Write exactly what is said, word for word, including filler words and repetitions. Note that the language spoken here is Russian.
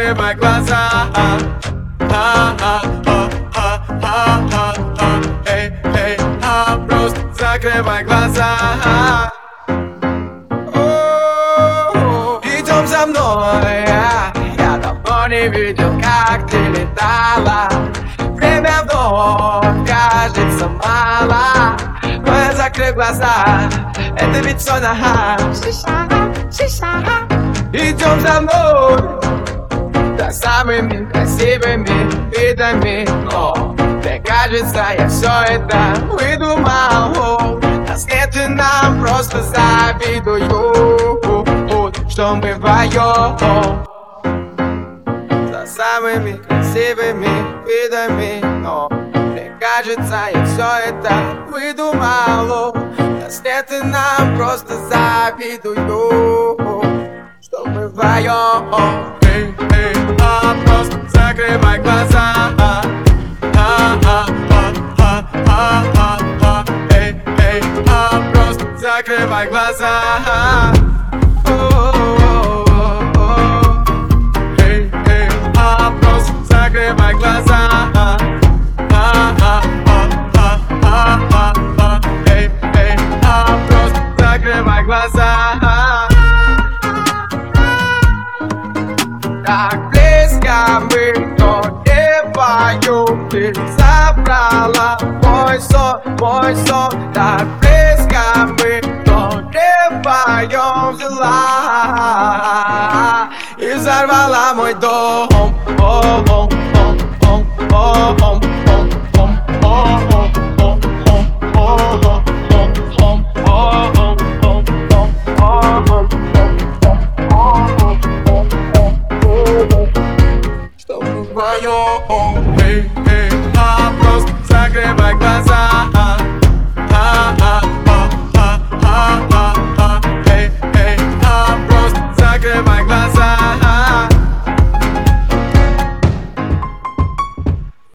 закрывай глаза. Эй, эй, а, просто закрывай глаза. Идем за мной, я давно не видел, как ты летала. Время вновь кажется мало, но я закрыл глаза, это ведь сон, ага. Идем за мной, за самыми красивыми видами, но мне кажется, я все это выдумал. Нас нет и нам просто завидуют, что мы вдвоем за самыми красивыми видами, но мне кажется, я все это выдумал. Нас нет и нам просто завидуют, что мы вдвоем. Эй, эй, а, просто закрывай глаза. Эй, эй, а, просто закрывай глаза. Эй, эй, а, просто закрывай глаза. Эй, эй, а, просто закрывай глаза. Так близко мы, но не вдвоем. Ты забрала мой сон, мой сон. Так близко мы, но не вдвоем взяла и взорвала мой дом. Что мы вдвоем. Эй, эй, а, просто закрывай глаза.